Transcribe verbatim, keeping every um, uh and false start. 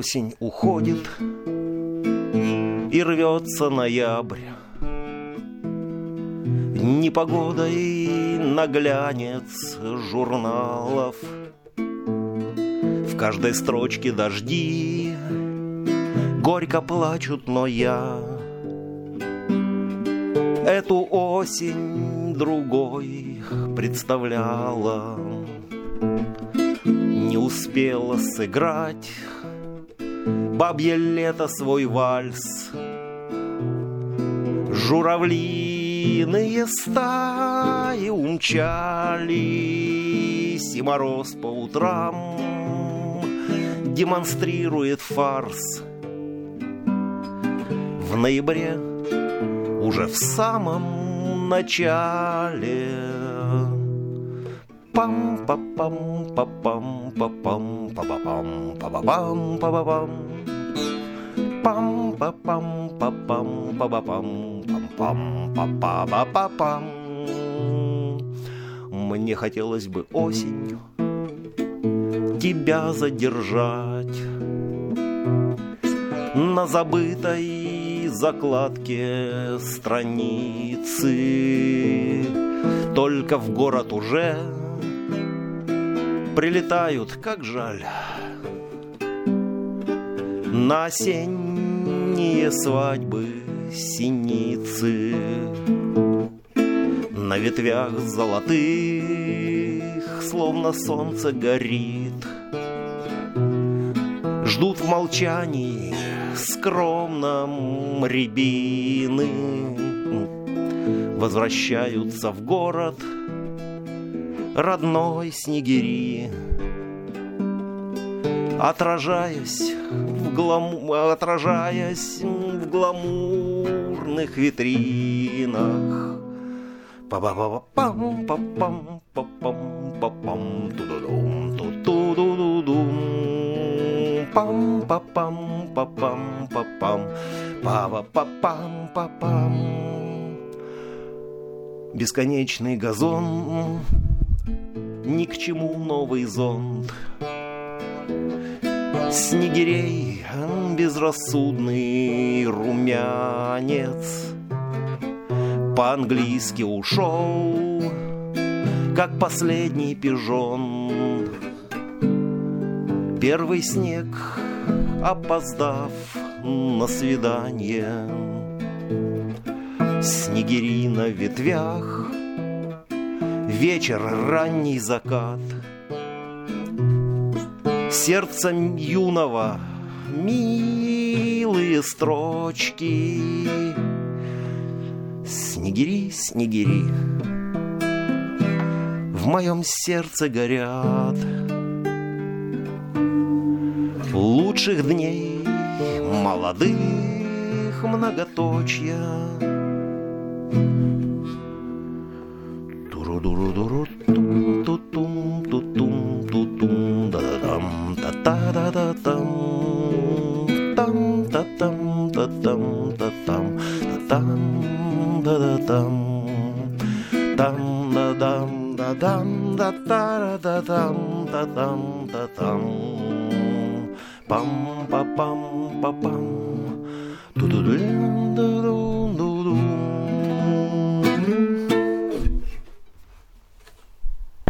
осень уходит, и рвется ноябрь. Непогодой наглянец журналов. В каждой строчке дожди, горько плачут, но я эту осень другой представляла. Не успела сыграть бабье лето свой вальс. Журавлиные стаи умчались, и мороз по утрам демонстрирует фарс. В ноябре, уже в самом начале, пам-па-пам-па-пам-па-пам-па-пам-па-пам-па-пам, пам-па-пам-па-пам-па-пам-па-пам-па-пам. Мне хотелось бы осенью тебя задержать на забытой закладке страницы. Только в город уже прилетают, как жаль, на осенние свадьбы синицы. На ветвях золотых словно солнце горит. Ждут в молчании скромном рябины. Возвращаются в город родной снегири, отражаясь в, гламу... отражаясь в гламурных витринах. Па-па-па-пам-па-пам-па-пам-па-пам, ту-ду-дум, ту-ту-ду-ду-дум, пам-па-пам-па-пам-па-пам, па-па-па-пам-па-пам. Бесконечный газон, ни к чему новый зонт. Снегирей безрассудный румянец по-английски ушел, как последний пижон. Первый снег, опоздав на свидание. Снегири на ветвях, вечер, ранний закат. Сердцем юного милые строчки. Снегири, снегири, в моем сердце горят. Лучших дней молодых многоточья. Туру-дуру-дуру, тум-ту-тум, ту-тум, ту-тум, да-да-дам, та-та-да-да-там, там-та-там, та-там, та-там, та-там, да-да-там, там-да-дам, да-дам, да-та-да-да-дам, да-дам, да-там, пам-па-пам-па-пам, ту-ду-ду.